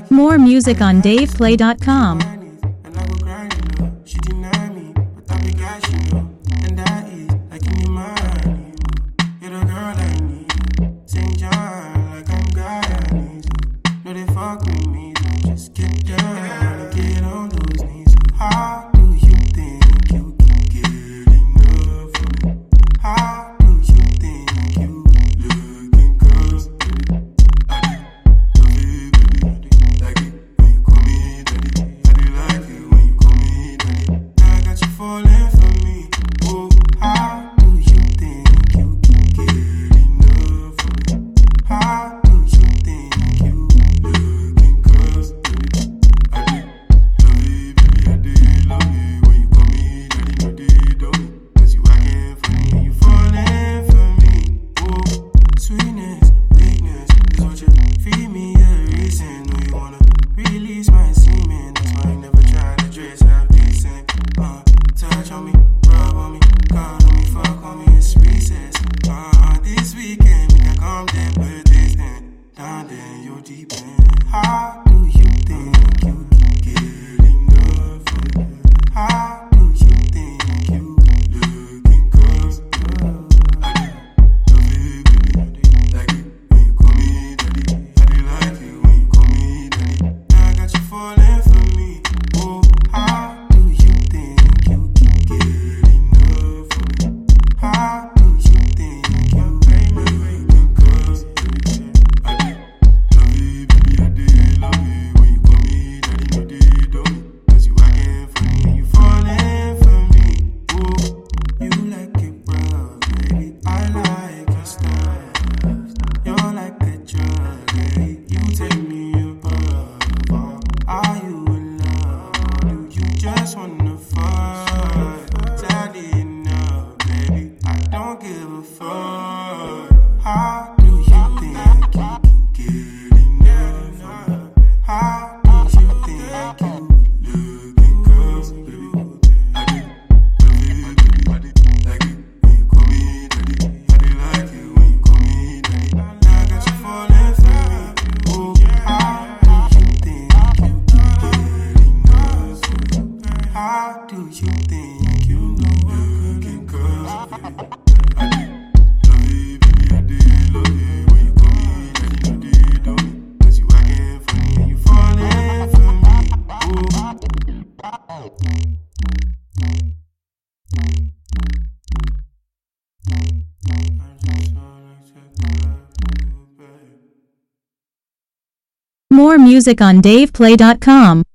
More music on DavePlay.com. And I go grind, she deny me, but I be guy, she know. And I eat like in your mind, you're the girl I need. St. John, like I'm God I need. No, they fuck with me, so just get down and get on those knees. How do you think you can get enough of me? How do you think you looking good? Falling for me, oh, how do you think you can get enough of me? How do you think you looking good? I did love you, baby, I did love you. When you call me daddy, no did love me. Cause you acting for me, you falling for me, oh, sweetness, weakness is what you feed me a reason. No, you wanna release my semen, that's why I never try to dress half decent, touch on me, rub on me, call on me, fuck on me, it's recess. This weekend, make I come then, but this then, down then, you're deep in. How do you think you can get enough of me? How do you think you looking good? I do love it, baby, I did like it when you call me daddy. I did like it when you call me daddy. Now I got you falling for me, oh, how do you think you can get enough of me? How do you think you looking good? I did love it, baby, I did love it. When you call me daddy, no did love me. Cause you acting for me, you falling for me, oh, you like it rough, baby, I like your style. You're like a drug, baby, you take me above. Are you in love? Do you just wanna fuck? Sadly enough, baby, I don't give a fuck. How do you think you can get enough of me? How do you think you looking good, baby? I did love it, baby, I did like it when you call me daddy. I did like it when you call me daddy. Now I got you falling for me, oh, how do you think you can get enough of me? How do you think you looking good, baby? I did love it, baby, I did love it. When you call me daddy, no did love me. Cause you acting for me, you falling for me, oh. I just wanna take care of you, babe. More music on DavePlay.com.